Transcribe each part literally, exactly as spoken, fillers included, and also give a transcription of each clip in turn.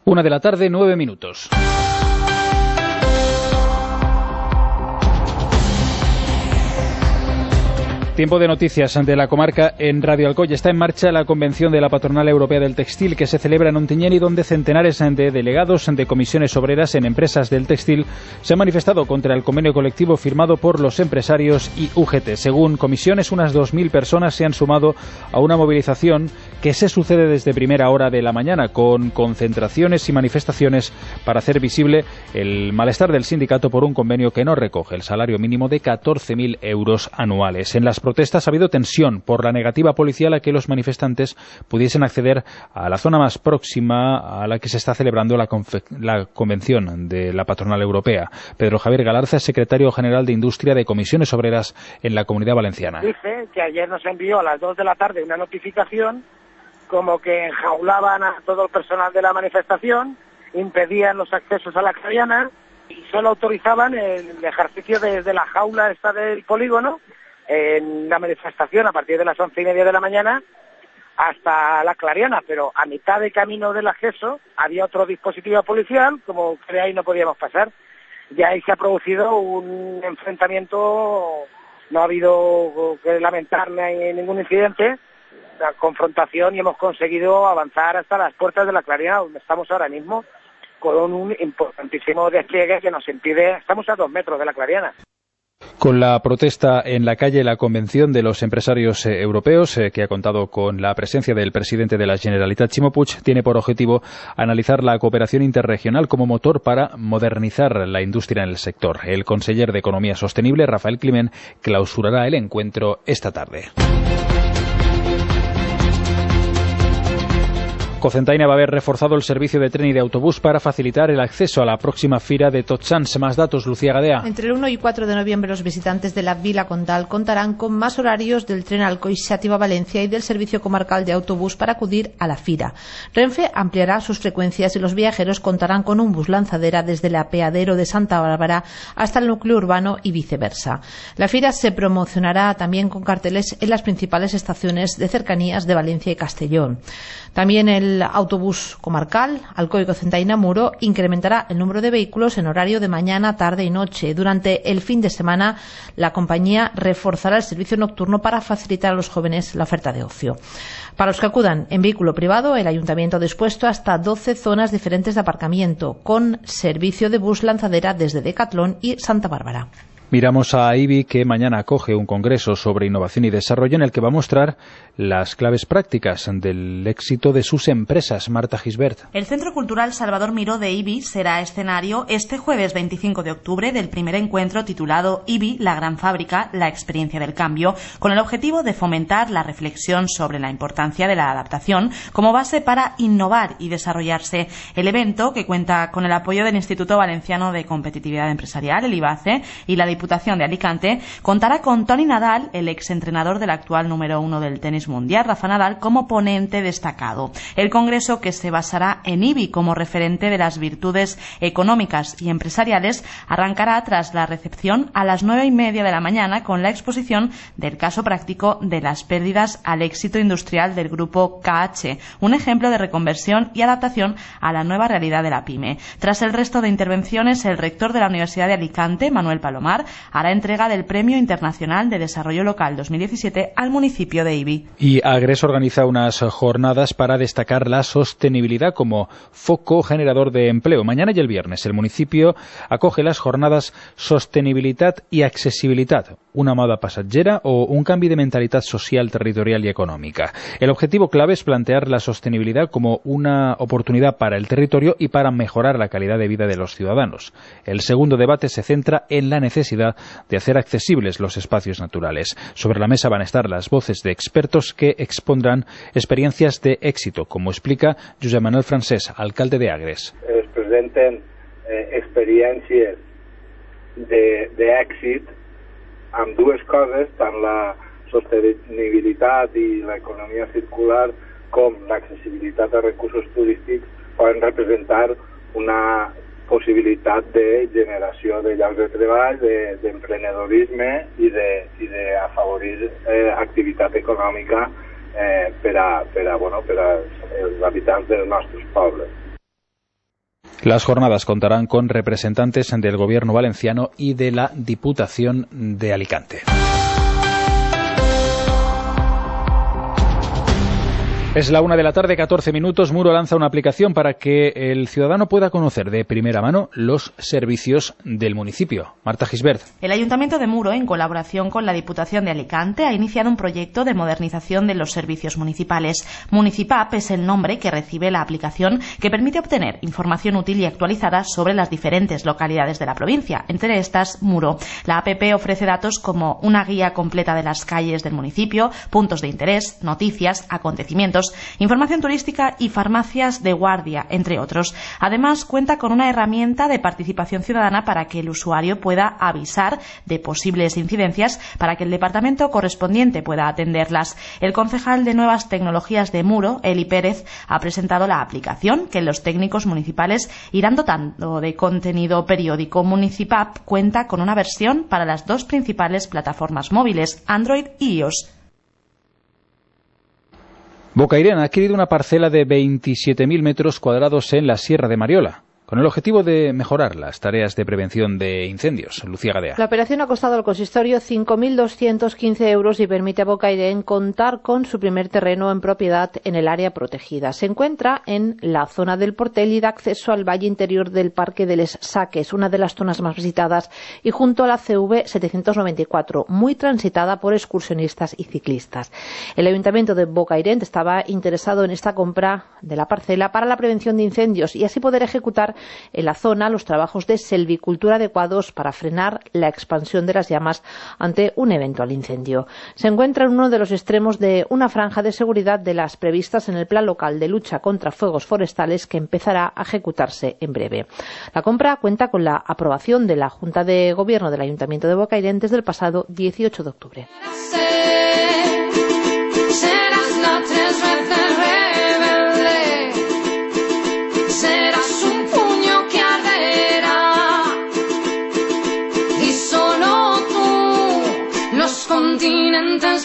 Una de la tarde, nueve minutos. Tiempo de noticias de la comarca en Radio Alcoy. Está en marcha la convención de la Patronal Europea del Textil que se celebra en Ontinyent y donde centenares de delegados de comisiones obreras en empresas del textil se han manifestado contra el convenio colectivo firmado por los empresarios y U G T. Según comisiones, unas dos mil personas se han sumado a una movilización que se sucede desde primera hora de la mañana con concentraciones y manifestaciones para hacer visible el malestar del sindicato por un convenio que no recoge el salario mínimo de catorce mil euros anuales. En las protestas ha habido tensión por la negativa policial a que los manifestantes pudiesen acceder a la zona más próxima a la que se está celebrando la, la convención de la Patronal Europea. Pedro Javier Galarza es secretario general de Industria de Comisiones Obreras en la Comunidad Valenciana. Dice que ayer nos envió a las dos de la tarde una notificación como que enjaulaban a todo el personal de la manifestación, impedían los accesos a la Clariana y solo autorizaban el ejercicio desde la jaula esta del polígono en la manifestación a partir de las once y media de la mañana hasta la Clariana, pero a mitad de camino del acceso había otro dispositivo policial, como que de ahí no podíamos pasar, y ahí se ha producido un enfrentamiento, no ha habido que lamentar ningún incidente, la confrontación, y hemos conseguido avanzar hasta las puertas de la Clariana, donde estamos ahora mismo, con un importantísimo despliegue que nos impide, estamos a dos metros de la Clariana. Con la protesta en la calle, la Convención de los Empresarios eh, Europeos, eh, que ha contado con la presencia del presidente de la Generalitat, Ximo Puig, tiene por objetivo analizar la cooperación interregional como motor para modernizar la industria en el sector. El conseller de Economía Sostenible, Rafael Climent, clausurará el encuentro esta tarde. Cocentaina va a haber reforzado el servicio de tren y de autobús para facilitar el acceso a la próxima Fira de Tots Sants. Más datos, Lucía Gadea. Entre el uno y cuatro de noviembre los visitantes de la Vila Condal contarán con más horarios del tren Alcoy Xàtiva Valencia y del servicio comarcal de autobús para acudir a la Fira. Renfe ampliará sus frecuencias y los viajeros contarán con un bus lanzadera desde el apeadero de Santa Bárbara hasta el núcleo urbano y viceversa. La Fira se promocionará también con carteles en las principales estaciones de cercanías de Valencia y Castellón. También el autobús comarcal Alcoy Cocentaina Muro incrementará el número de vehículos en horario de mañana, tarde y noche. Durante el fin de semana, la compañía reforzará el servicio nocturno para facilitar a los jóvenes la oferta de ocio. Para los que acudan en vehículo privado, el ayuntamiento ha dispuesto hasta doce zonas diferentes de aparcamiento, con servicio de bus lanzadera desde Decatlón y Santa Bárbara. Miramos a I B I, que mañana acoge un congreso sobre innovación y desarrollo en el que va a mostrar las claves prácticas del éxito de sus empresas. Marta Gisbert. El Centro Cultural Salvador Miró de I B I será escenario este jueves veinticinco de octubre del primer encuentro titulado I B I, la gran fábrica, la experiencia del cambio, con el objetivo de fomentar la reflexión sobre la importancia de la adaptación como base para innovar y desarrollarse. El evento, que cuenta con el apoyo del Instituto Valenciano de Competitividad Empresarial, el IBACE, y la Diputación de Alicante, contará con Toni Nadal, el exentrenador del actual número uno del tenis mundial, Rafa Nadal, como ponente destacado. El congreso, que se basará en I B I como referente de las virtudes económicas y empresariales, arrancará tras la recepción a las nueve y media de la mañana con la exposición del caso práctico de las pérdidas al éxito industrial del grupo K H, un ejemplo de reconversión y adaptación a la nueva realidad de la pyme. Tras el resto de intervenciones, el rector de la Universidad de Alicante, Manuel Palomar, hará entrega del Premio Internacional de Desarrollo Local dos mil diecisiete al municipio de I B I. Y Agres organiza unas jornadas para destacar la sostenibilidad como foco generador de empleo. Mañana y el viernes el municipio acoge las jornadas Sostenibilidad y Accesibilidad, una moda pasajera o un cambio de mentalidad social, territorial y económica. El objetivo clave es plantear la sostenibilidad como una oportunidad para el territorio y para mejorar la calidad de vida de los ciudadanos. El segundo debate se centra en la necesidad de hacer accesibles los espacios naturales. Sobre la mesa van a estar las voces de expertos que expondrán experiencias de éxito, como explica Josep Manuel Francés, alcalde de Agres. Es presenten eh, experiències d'èxit amb dues coses, tant la sostenibilitat i l'economia circular com l'accessibilitat a recursos turístics poden representar una possibilitat de generació de llocs de treball, d'emprenedorisme de, i, de, i d'afavorir eh, activitat econòmica eh, per a, per a, bueno, per als habitants dels nostres pobles. Las jornadas contarán con representantes del Gobierno valenciano y de la Diputación de Alicante. Es la una de la tarde, catorce minutos. Muro lanza una aplicación para que el ciudadano pueda conocer de primera mano los servicios del municipio. Marta Gisbert. El Ayuntamiento de Muro, en colaboración con la Diputación de Alicante, ha iniciado un proyecto de modernización de los servicios municipales. Municipap es el nombre que recibe la aplicación, que permite obtener información útil y actualizada sobre las diferentes localidades de la provincia, entre estas Muro. La app ofrece datos como una guía completa de las calles del municipio, puntos de interés, noticias, acontecimientos, información turística y farmacias de guardia, entre otros. Además, cuenta con una herramienta de participación ciudadana para que el usuario pueda avisar de posibles incidencias para que el departamento correspondiente pueda atenderlas. El concejal de Nuevas Tecnologías de Muro, Eli Pérez, ha presentado la aplicación que los técnicos municipales irán dotando de contenido periódico. Municipap cuenta con una versión para las dos principales plataformas móviles, Android y iOS. Bocairent ha adquirido una parcela de veintisiete mil metros cuadrados en la Sierra de Mariola, con el objetivo de mejorar las tareas de prevención de incendios. Lucía Gadea. La operación ha costado al consistorio cinco mil doscientos quince euros y permite a Bocairent contar con su primer terreno en propiedad en el área protegida. Se encuentra en la zona del Portel y da acceso al valle interior del Parque de Les Saques, una de las zonas más visitadas, y junto a la C V setecientos noventa y cuatro, muy transitada por excursionistas y ciclistas. El Ayuntamiento de Bocairent estaba interesado en esta compra de la parcela para la prevención de incendios y así poder ejecutar en la zona los trabajos de selvicultura adecuados para frenar la expansión de las llamas ante un eventual incendio. Se encuentra en uno de los extremos de una franja de seguridad de las previstas en el Plan Local de Lucha contra Fuegos Forestales, que empezará a ejecutarse en breve. La compra cuenta con la aprobación de la Junta de Gobierno del Ayuntamiento de Bocairent desde el pasado dieciocho de octubre. Continentes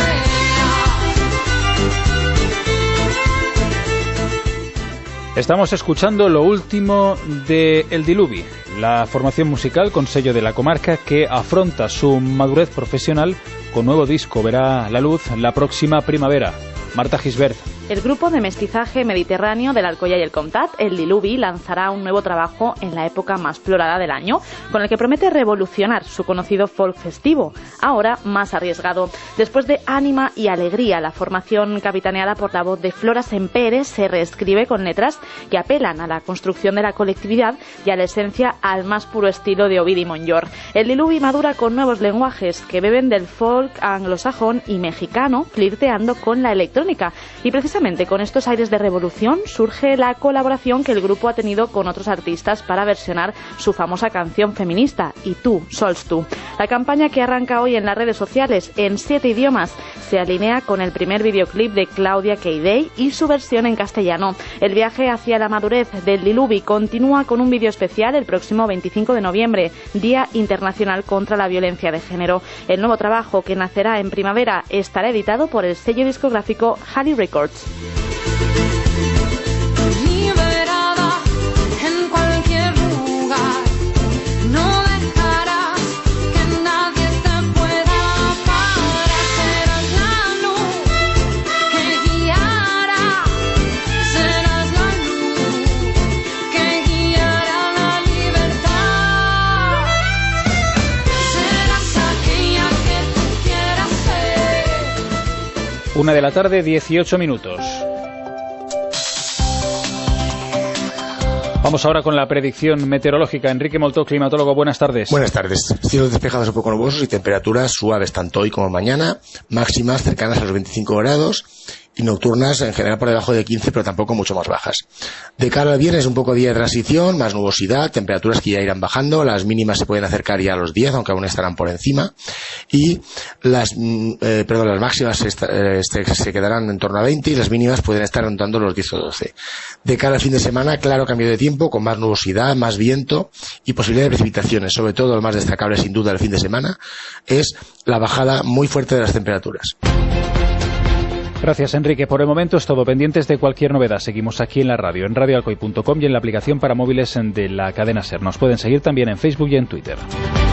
Estamos escuchando lo último de El Diluvi, la formación musical con sello de la comarca que afronta su madurez profesional con nuevo disco. Verá la luz la próxima primavera. Marta Gisbert. El grupo de mestizaje mediterráneo del Alcoya y el Comtat, El Diluvi, lanzará un nuevo trabajo en la época más florada del año, con el que promete revolucionar su conocido folk festivo, ahora más arriesgado. Después de Ánima y Alegría, la formación capitaneada por la voz de Flora Semperes se reescribe con letras que apelan a la construcción de la colectividad y a la esencia al más puro estilo de Ovidi Montllor. El Diluvi madura con nuevos lenguajes que beben del folk anglosajón y mexicano, flirteando con la electrónica, y precisamente con estos aires de revolución surge la colaboración que el grupo ha tenido con otros artistas para versionar su famosa canción feminista, Y tú, sols tú. La campaña, que arranca hoy en las redes sociales en siete idiomas, se alinea con el primer videoclip de Claudia Keidei y su versión en castellano. El viaje hacia la madurez del Diluvi continúa con un vídeo especial el próximo veinticinco de noviembre, Día Internacional contra la Violencia de Género. El nuevo trabajo, que nacerá en primavera, estará editado por el sello discográfico Halley Records. Liberada en cualquier lugar, no dejarás que nadie te pueda parar. Serás la luz que guiará, serás la luz que guiará la libertad. Serás aquella que tú quieras ser. Una de la tarde, dieciocho minutos. Vamos ahora con la predicción meteorológica. Enrique Moltó, climatólogo, buenas tardes. Buenas tardes. Cielos despejados un poco nubosos y temperaturas suaves tanto hoy como mañana, máximas cercanas a los veinticinco grados y nocturnas en general por debajo de quince, pero tampoco mucho más bajas. De cara al viernes, un poco día de transición, más nubosidad, temperaturas que ya irán bajando, las mínimas se pueden acercar ya a los diez, aunque aún estarán por encima, y las eh, perdón, las máximas se, eh, se quedarán en torno a veinte y las mínimas pueden estar rondando los diez o doce. De cara al fin de semana, claro cambio de tiempo, con más nubosidad, más viento y posibilidad de precipitaciones. Sobre todo, lo más destacable sin duda del fin de semana es la bajada muy fuerte de las temperaturas. Gracias, Enrique. Por el momento es todo. Pendientes de cualquier novedad. Seguimos aquí en la radio, en radio alcoy punto com y en la aplicación para móviles de la cadena SER. Nos pueden seguir también en Facebook y en Twitter.